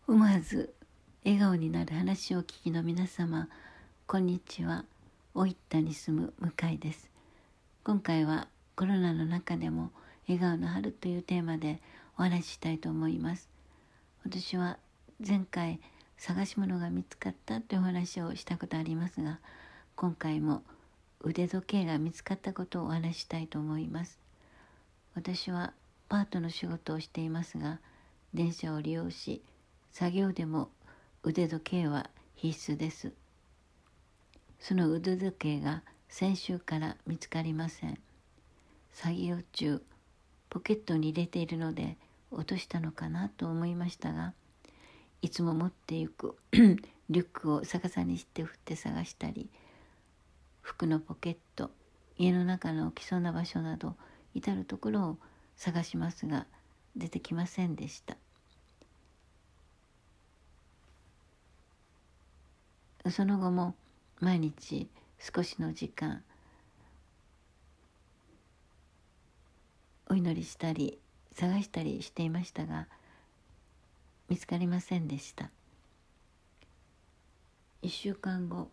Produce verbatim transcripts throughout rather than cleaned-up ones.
思わず笑顔になる話をお聞きの皆様、こんにちは。大分に住む向井です。今回はコロナの中でも笑顔の春というテーマでお話ししたいと思います。私は前回探し物が見つかったというお話をしたことありますが、今回も腕時計が見つかったことをお話ししたいと思います。私はパートの仕事をしていますが、電車を利用し作業でも腕時計は必須です。その腕時計が先週から見つかりません。作業中ポケットに入れているので落としたのかなと思いましたが、いつも持っていくリュックを逆さにして振って探したり、服のポケット、家の中の置きそうな場所など至るところを探しますが出てきませんでした。その後も毎日少しの時間お祈りしたり探したりしていましたが、見つかりませんでした。一週間後、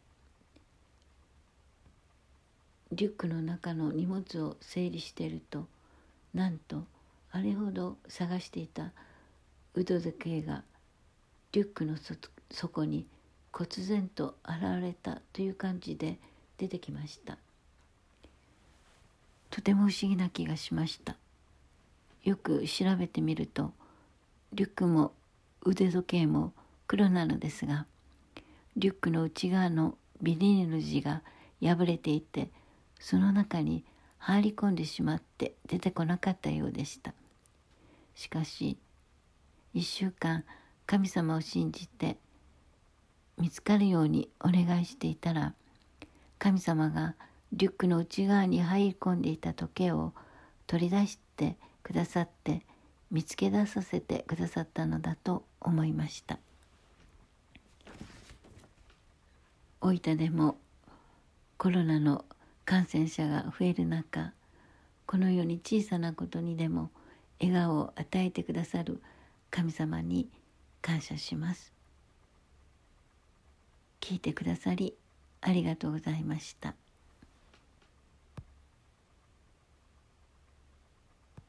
リュックの中の荷物を整理していると、なんとあれほど探していた腕時計がリュックの底に忽然と現れたという感じで出てきました。とても不思議な気がしました。よく調べてみると、リュックも腕時計も黒なのですが、リュックの内側のビニール地が破れていて、その中に入り込んでしまって出てこなかったようでした。しかし一週間神様を信じて見つかるようにお願いしていたら、神様がリュックの内側に入り込んでいた時計を取り出してくださって、見つけ出させてくださったのだと思いました。大分でもコロナの感染者が増える中、このように小さなことにでも笑顔を与えてくださる神様に感謝します。聞いてくださりありがとうございました。